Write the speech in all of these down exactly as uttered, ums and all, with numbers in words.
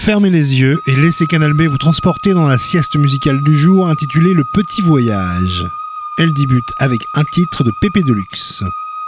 Fermez les yeux et laissez Canal B vous transporter dans la sieste musicale du jour intitulée Le Petit Voyage. Elle débute avec un titre de Pépé Deluxe.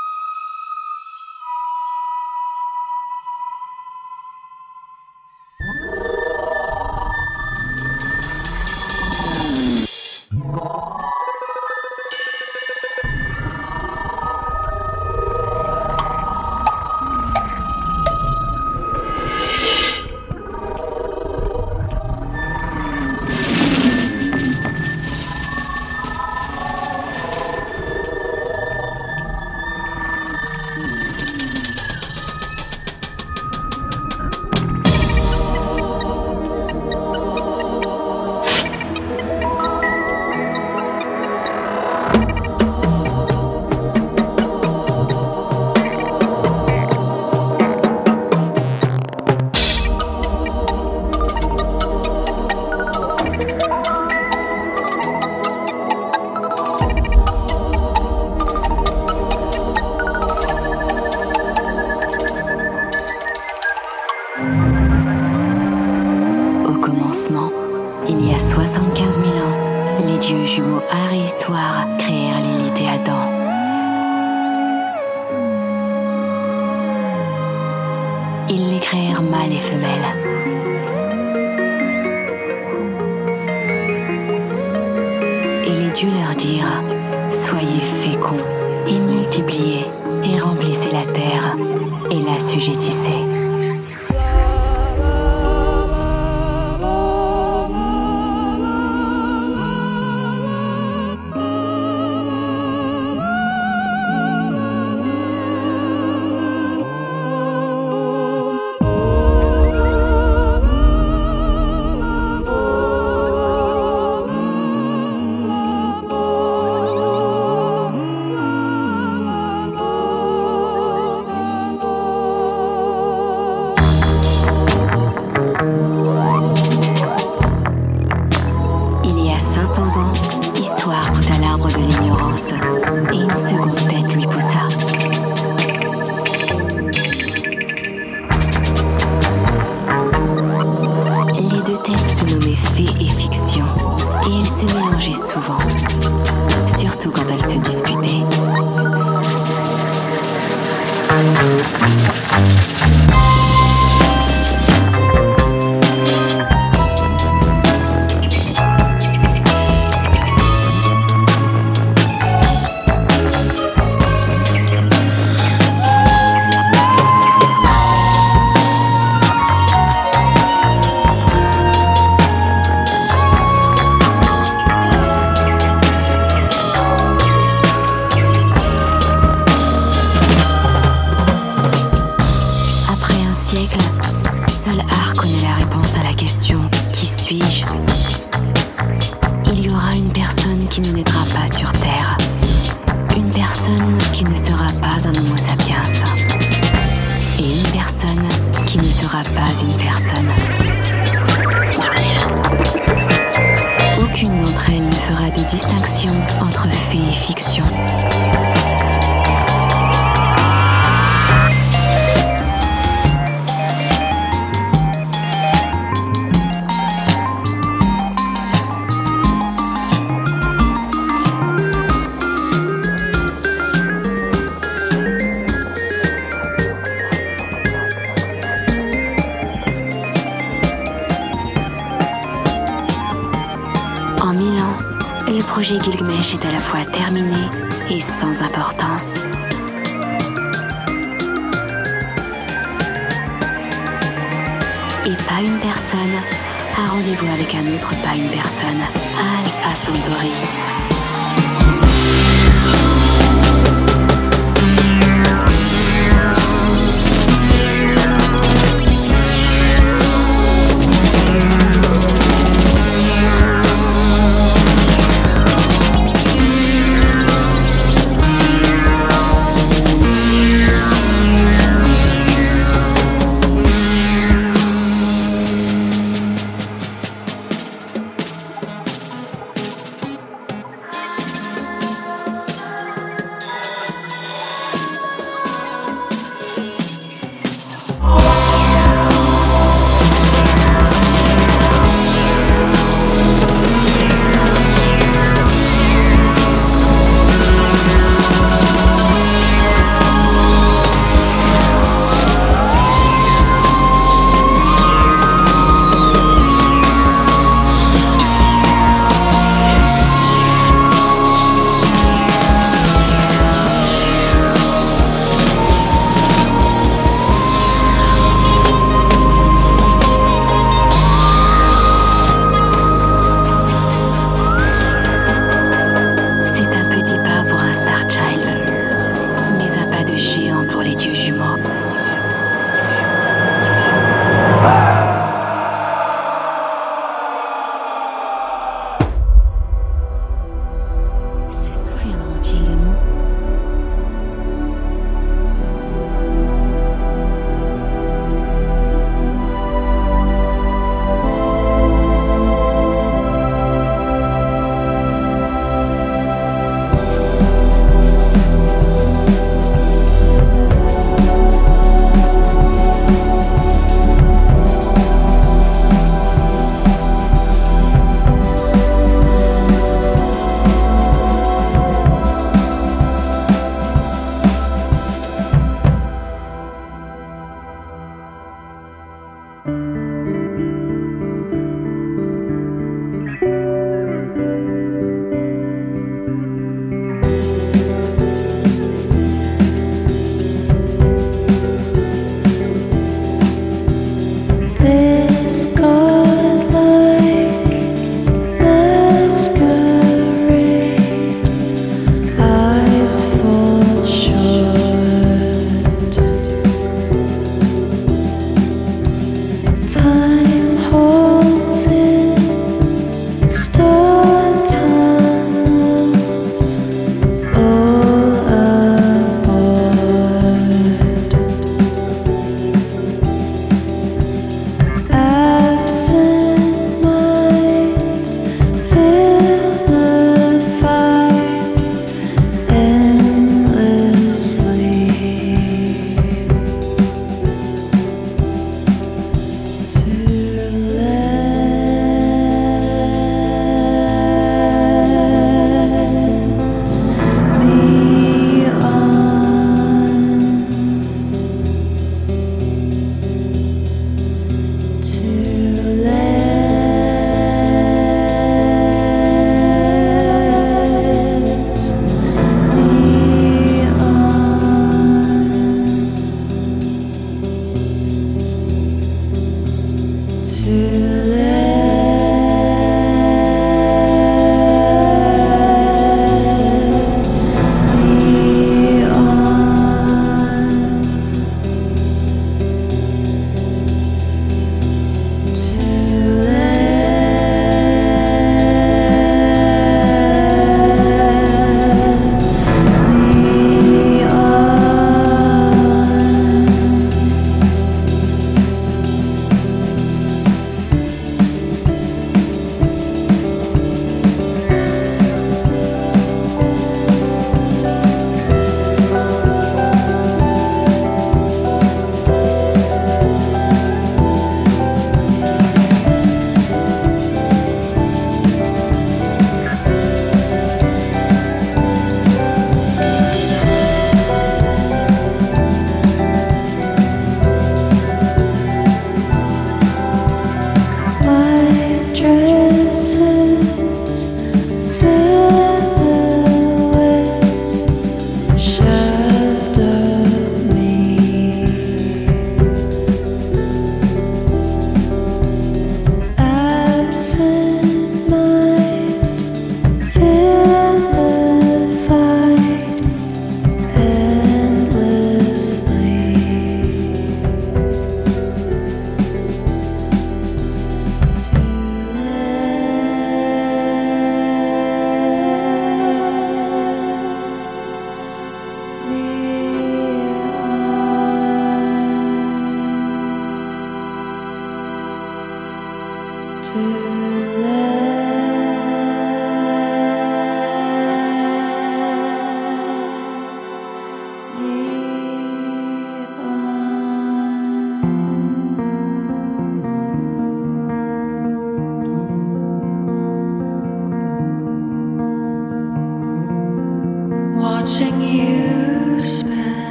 Le projet Gilgamesh est à la fois terminé et sans importance. Et pas une personne a rendez-vous avec un autre pas une personne, Alpha Centauri.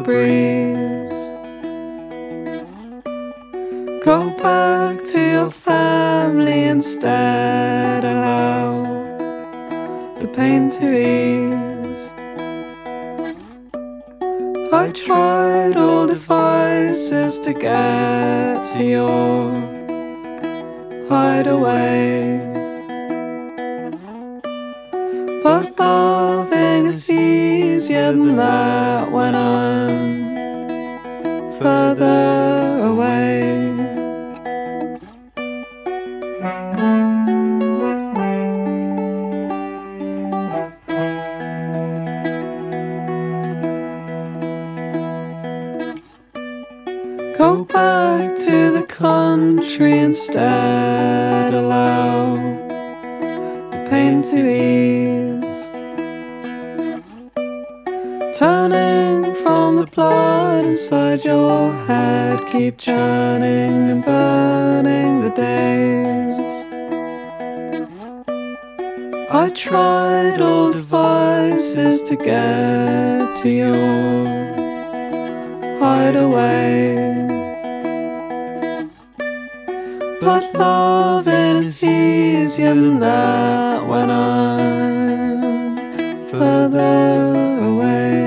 breeze. Go back to your family instead, allow the pain to ease. I tried all devices to get to your hideaway, but loving is easier than that when I'm further away. Go back to the country instead, allow the pain to ease. Turning from the blood inside your head, keep churning and burning the days. I tried all devices to get to your hideaway, but loving is easier than that when I'm further away.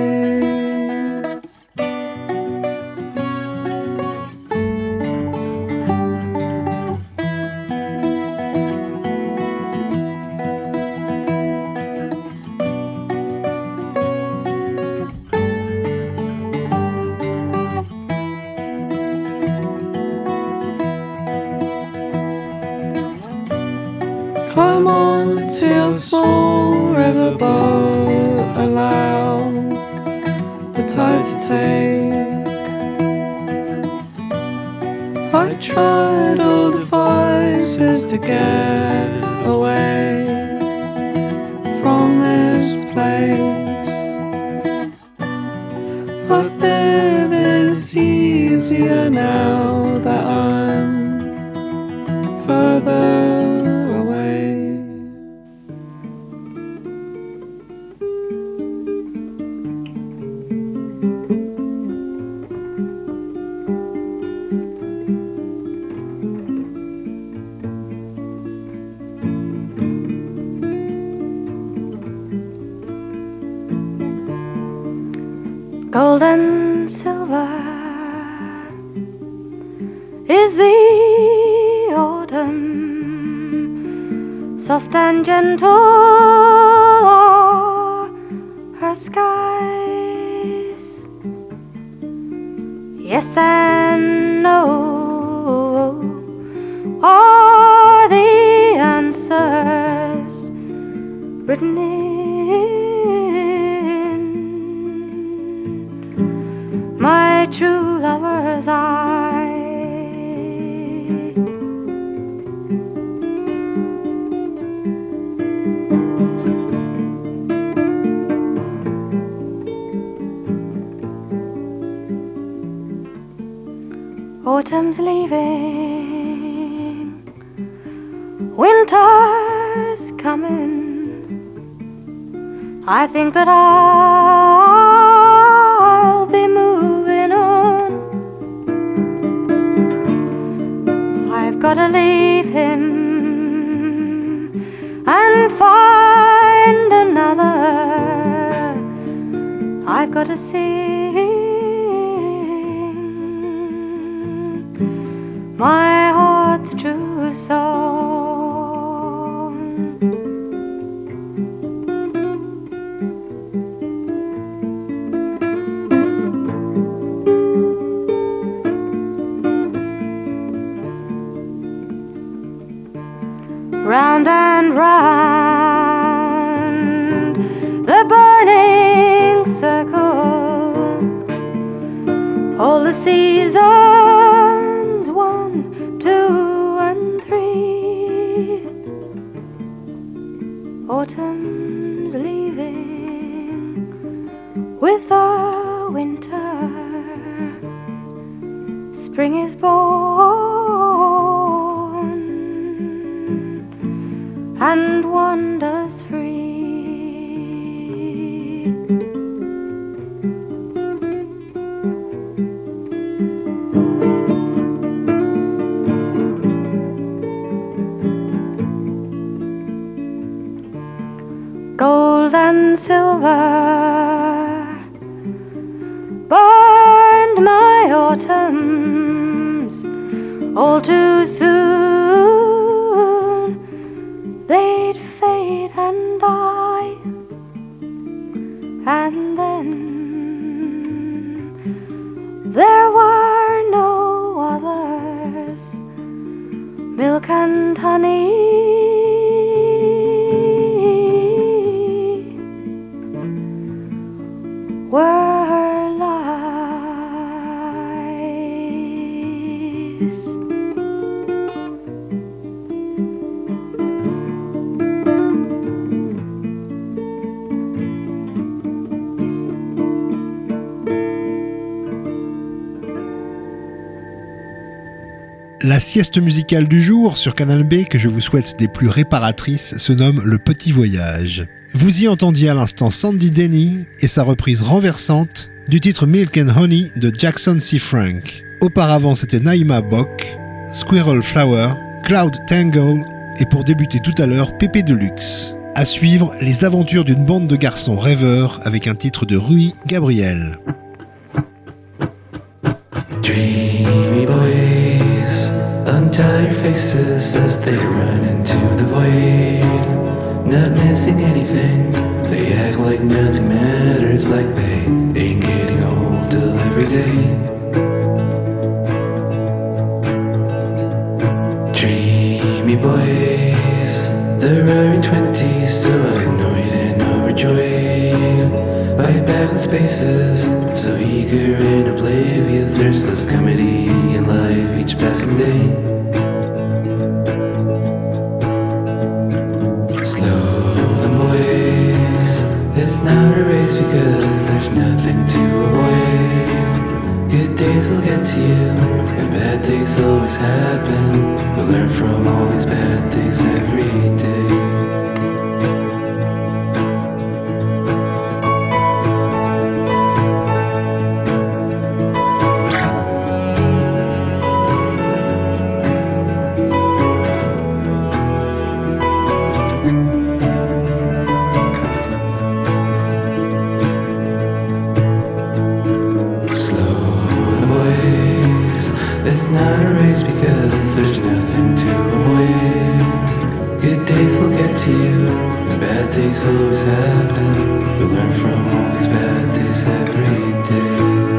Climb on to your small riverboat, allow the tide to take. I tried all devices to get away from this place, but living is easier now that I'm further. Gold and silver is the autumn, soft and gentle are her skies. Yes and no are the answers written in my true lover's eye. Autumn's leaving, winter's coming. I think that I'll be moving on. I've got to leave him and find another. I've got to sing my heart's true song. Round and round the burning circle, all the seasons, one, two, and three. Autumn's leaving with the winter, spring is born and wanders free. burned my autumns all too soon. They'd fade and die, and then there were no others. Milk and honey were lies. La sieste musicale du jour sur Canal B, que je vous souhaite des plus réparatrices, se nomme Le Petit Voyage. Vous y entendiez à l'instant Sandy Denny et sa reprise renversante du titre Milk and Honey de Jackson C. Frank. Auparavant, c'était Naïma Bock, Squirrel Flower, Cloud Tangle et pour débuter tout à l'heure, Pépé Deluxe. À suivre, les aventures d'une bande de garçons rêveurs avec un titre de Rui Gabriel. Dreamy boys, untie your faces as they run into the void. Not missing anything, they act like nothing matters, like they ain't getting old till every day. Dreamy boys, the roaring twenties, so annoyed and overjoyed by backless spaces, so eager and oblivious. There's less comedy in life each passing day. Slow them boys, it's not a race because there's nothing to avoid. Good days will get to you, and bad days always happen. But learn from all these bad days every day. It's not a race because there's nothing to avoid. Good days will get to you, and bad days always happen. But learn from all these bad days every day.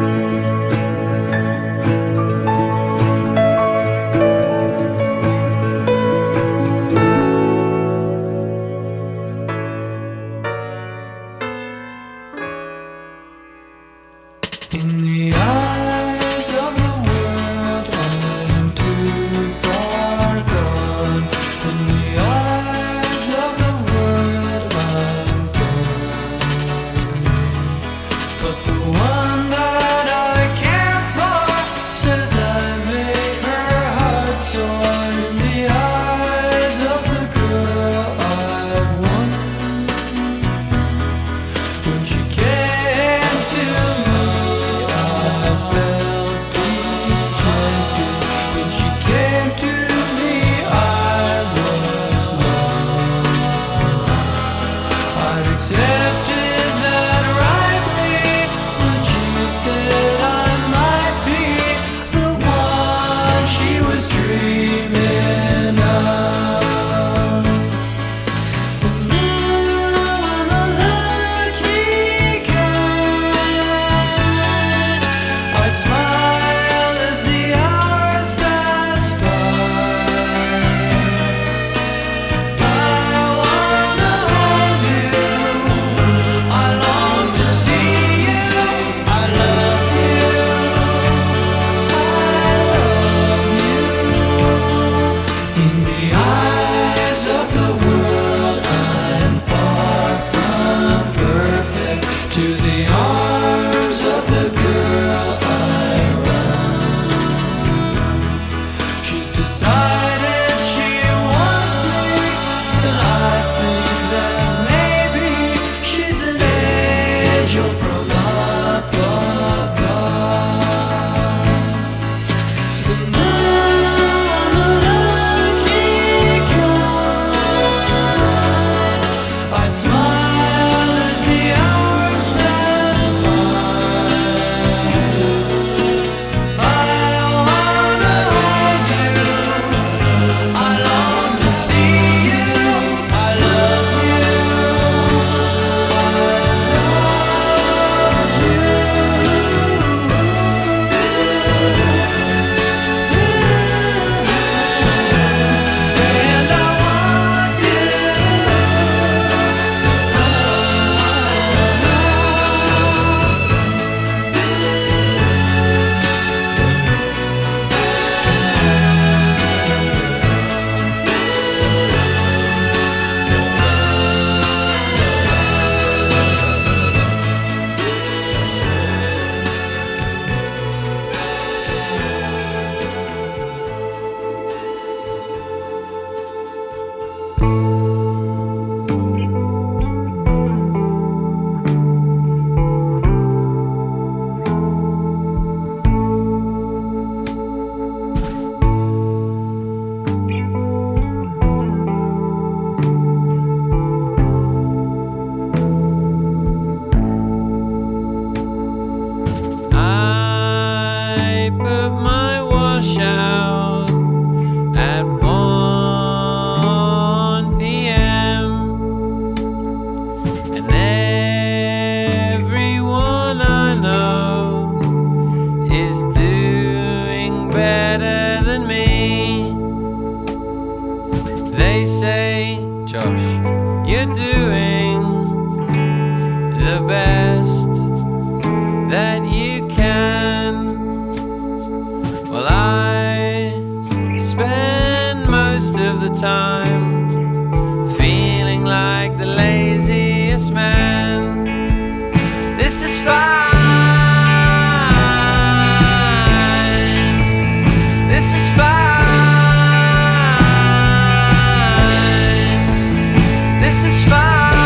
In the eyes of the world, I'm too far gone. In the eyes of the world, I'm gone. But the one that I care for says I make her heart sore. In the eyes of the girl I've won, when she came to me, I shape of my washout at one p.m. And everyone I know is doing better than me. They say, Josh, you're doing the best that you can. Well, I spend most of the time feeling like the laziest man. This is fine. This is fine. This is fine.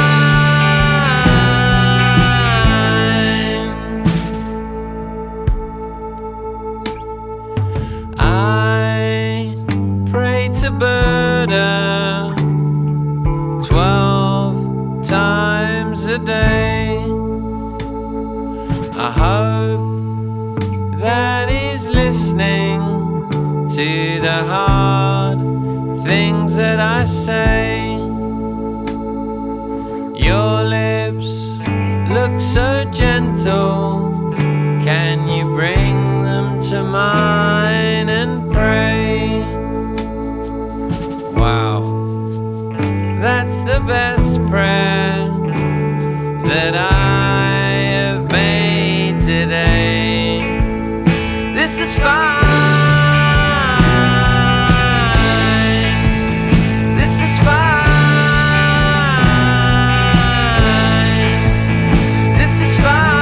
I pray to Buddha twelve times a day. I hope that he's listening to the hard things that I say. Your lips look so gentle. Can you bring them to mine and pray? Wow, that's the best prayer that I have made today. This is fine. This is fine. This is fine.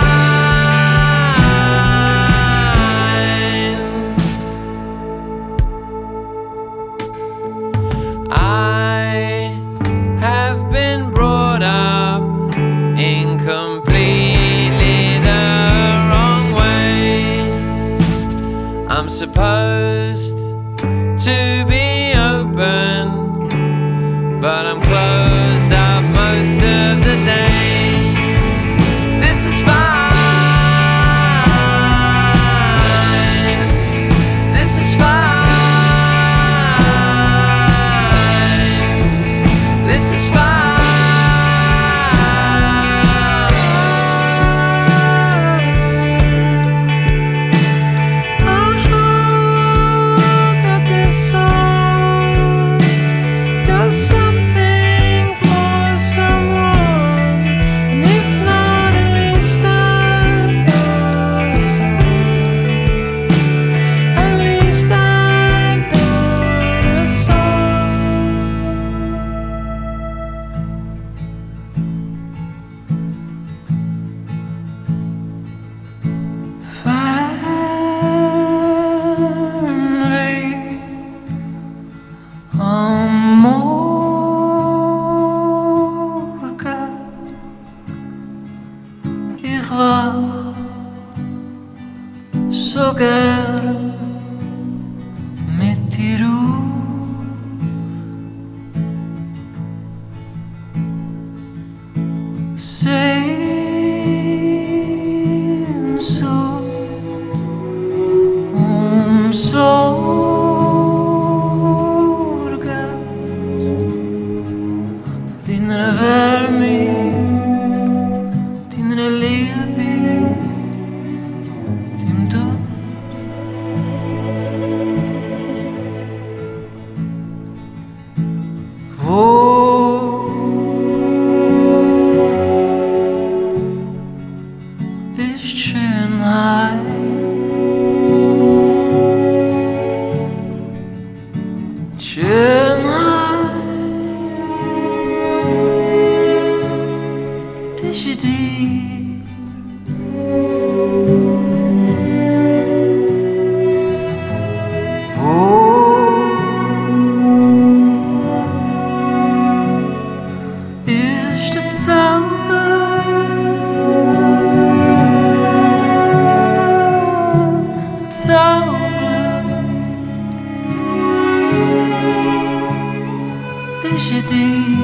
I have been brought up in completely the wrong way. I'm supposed to be open, but I'm closed up most of the day. This is fine. This is fine. This is fine. I hope that this song does something for someone, and if not, at least I've done a song. At least I've done a song. Finally, amor gaat. Ich war so gern mit dir. Sehnsucht umsorgat dina värme, dina leve, din doft. Hvor ist Schönheit? Schönheit ist die. Wo ist der Zauber? Zauber ist die.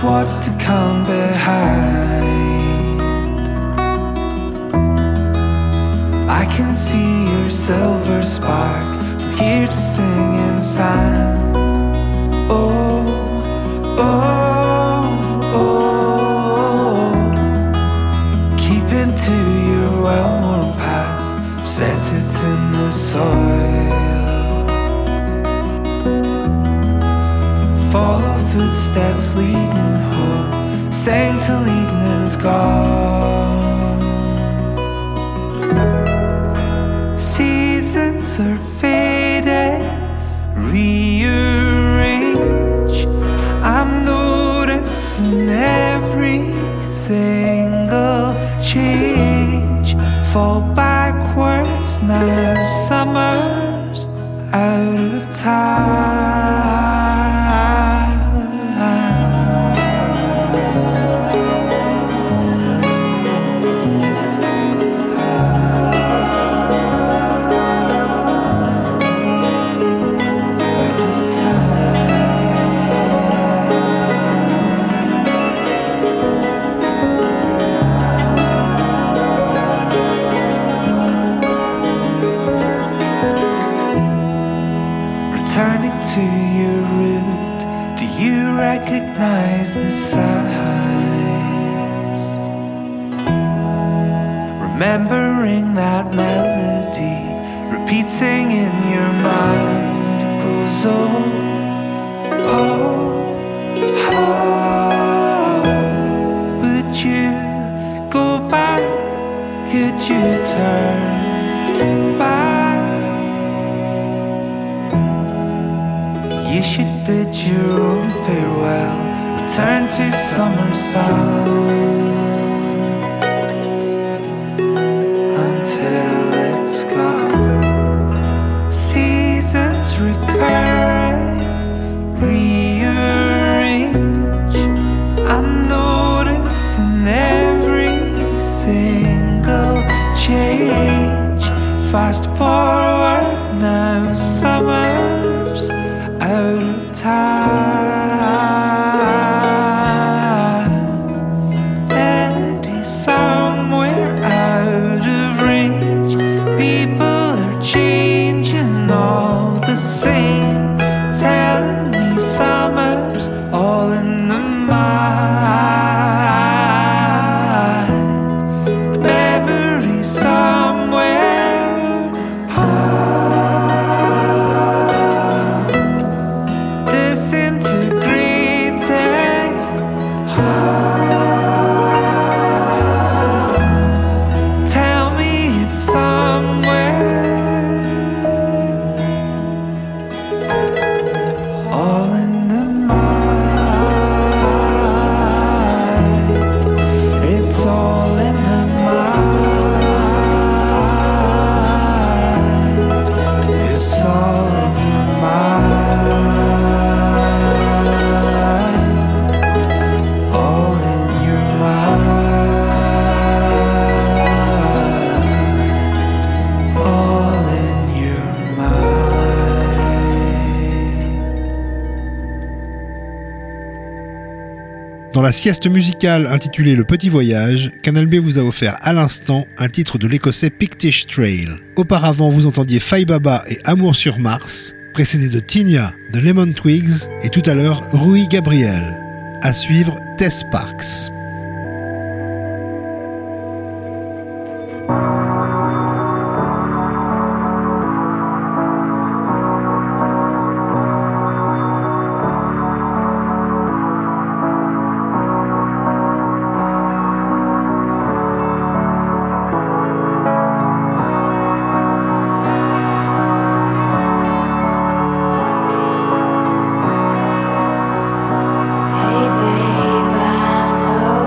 what's to come behind. I can see your silver spark from here to sing in sands. Oh, oh, oh. Keeping to your well-worn path, set it in the soil. Follow footsteps leading home, saying till evening's gone. Seasons are fading, rearrange. I'm noticing every single change. Fall backwards now, summer's out of time. Returning to your root, do you recognize the signs? Remembering that melody, repeating in your mind, it goes oh, oh, oh. Would you go back? Could you turn back? You should bid your own farewell, return to summer sound until it's gone. Seasons recurring, rearrange. I'm noticing every single change. Fast forward now, summer's out of time. Melody somewhere out of range. People are changing all the same, telling me summer's all in the mind. Memory somewhere, disintegrating. Tell me it's somewhere, all in the mind. It's all in the mind. It's all in your mind. All in your mind. All in your mind. Dans la sieste musicale intitulée Le Petit Voyage, Canal B vous a offert à l'instant un titre de l'écossais Pictish Trail. Auparavant, vous entendiez Faye Baba et Amour sur Mars, précédé de Tinia de Lemon Twigs et tout à l'heure Rui Gabriel. À suivre Tess Sparks. Hey babe, I know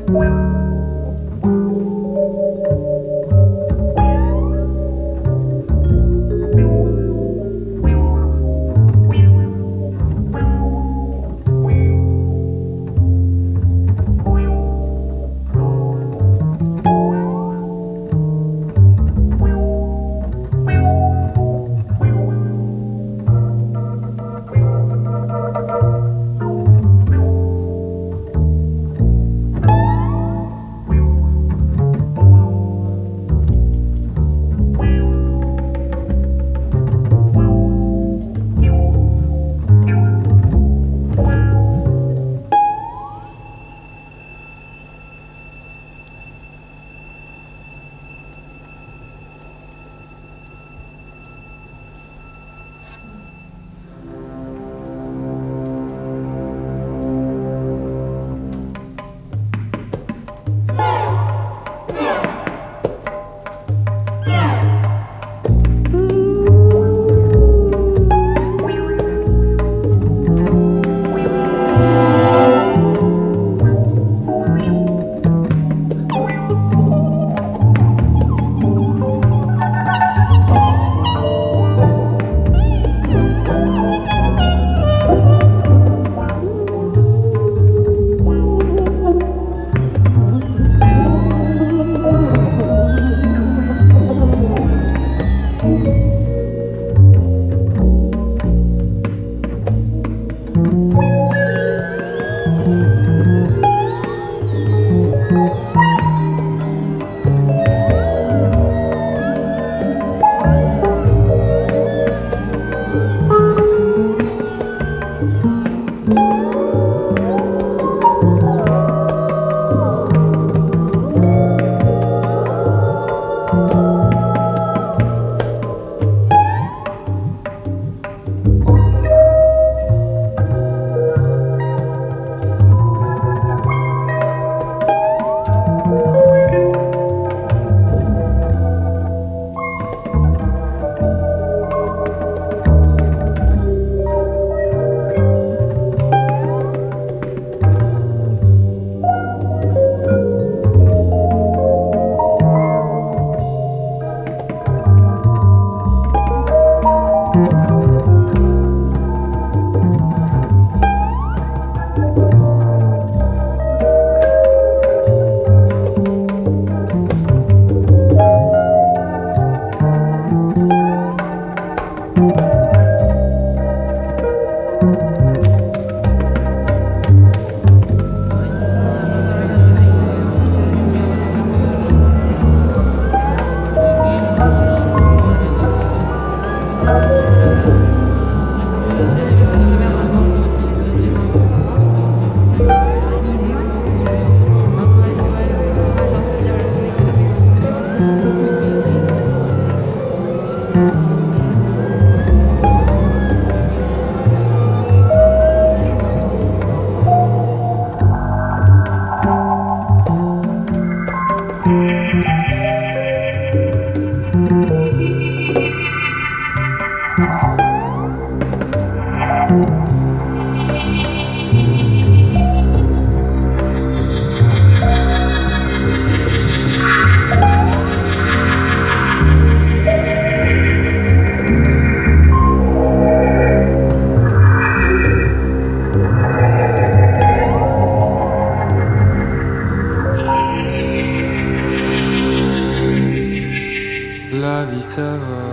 La vie ça va.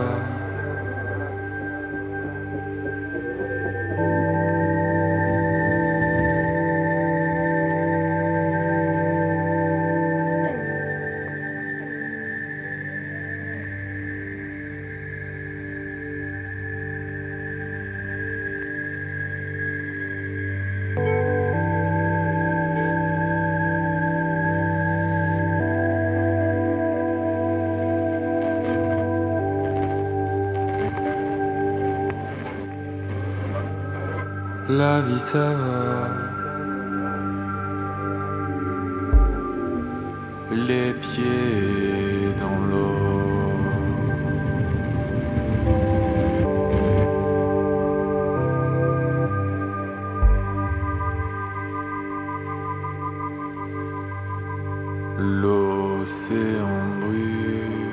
La vie ça va. Les pieds dans l'eau. L'océan brûle.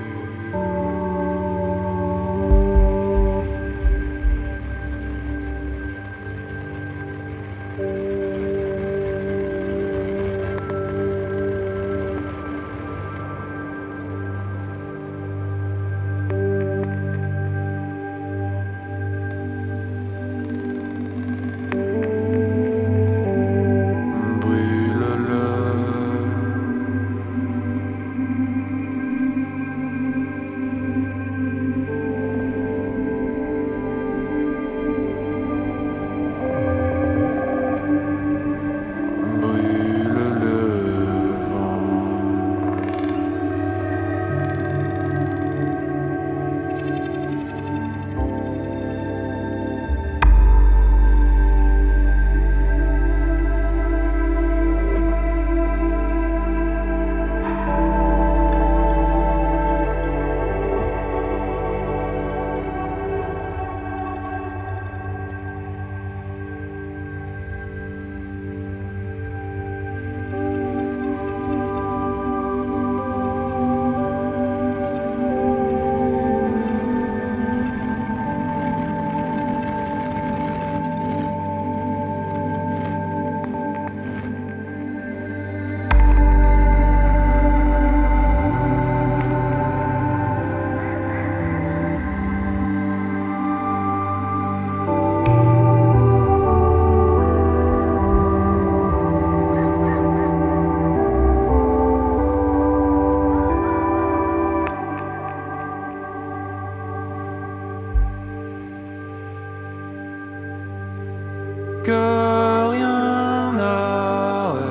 Que rien n'arrête.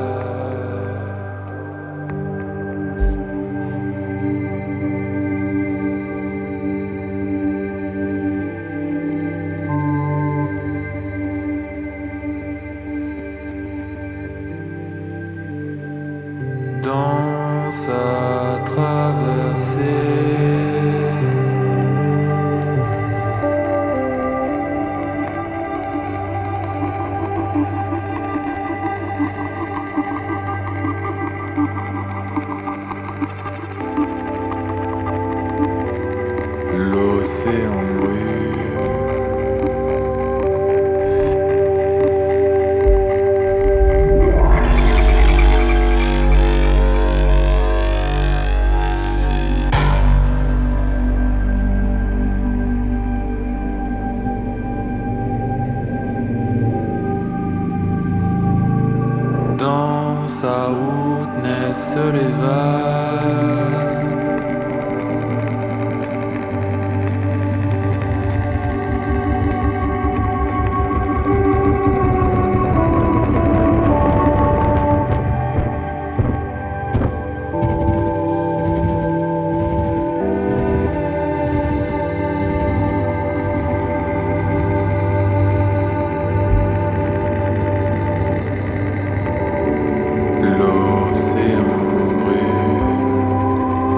Dans sa traversée. L'océan brûle. Dans sa route naissent les vagues. L'océan brûle.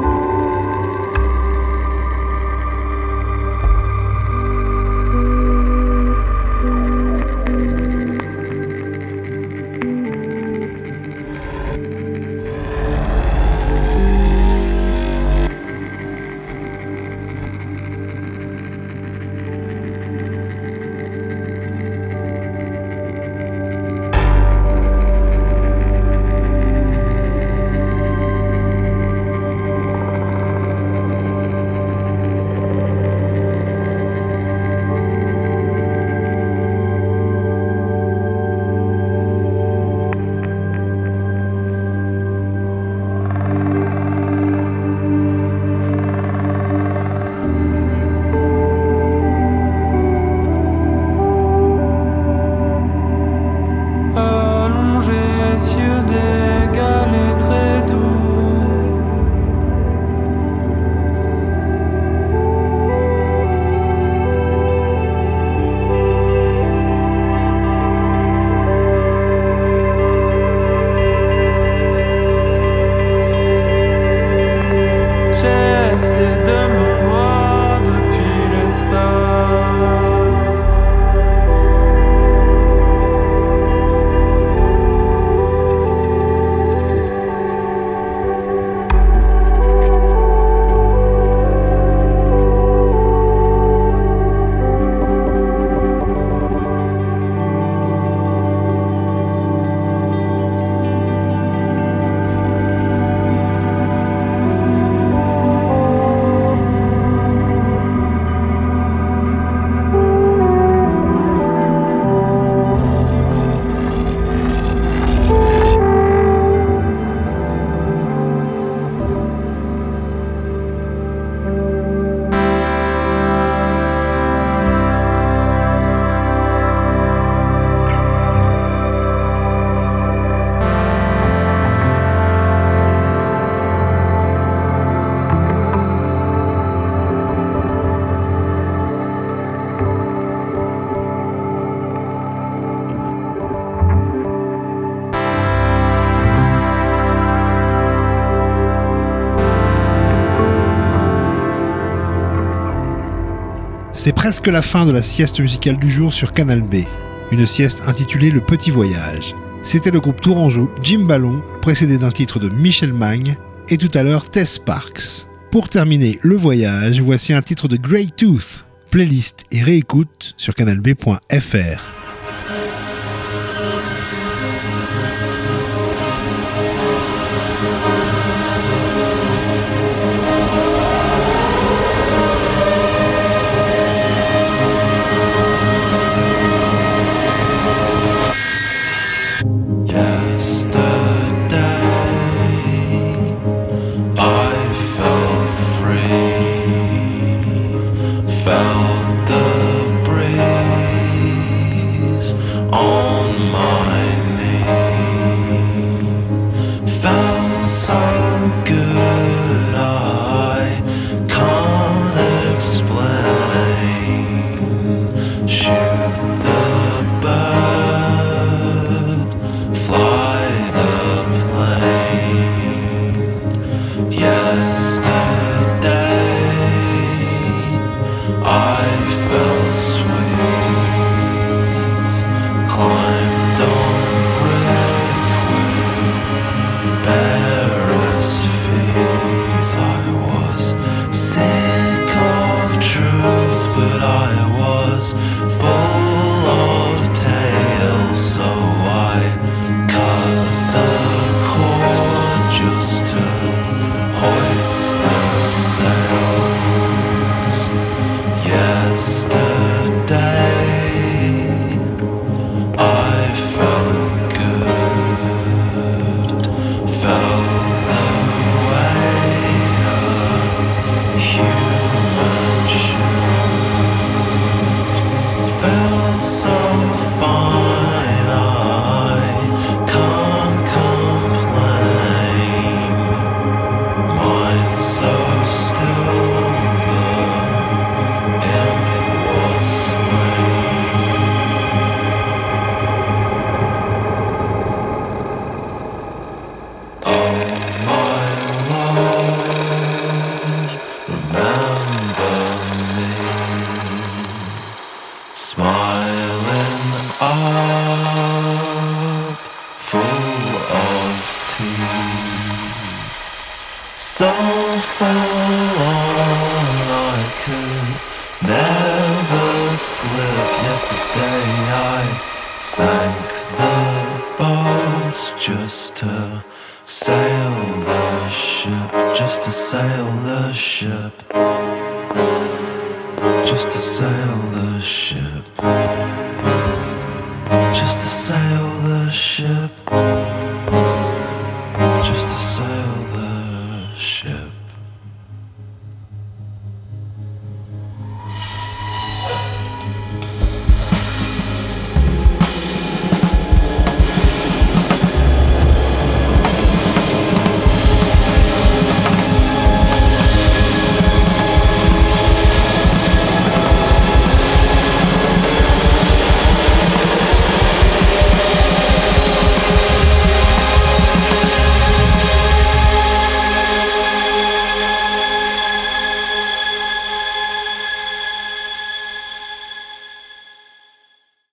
C'est presque la fin de la sieste musicale du jour sur Canal B. Une sieste intitulée Le Petit Voyage. C'était le groupe tourangeau Jim Ballon, précédé d'un titre de Michel Magne, et tout à l'heure Tess Sparks. Pour terminer le voyage, voici un titre de Grey Tooth. Playlist et réécoute sur canalb point f r. Just to sail the ship.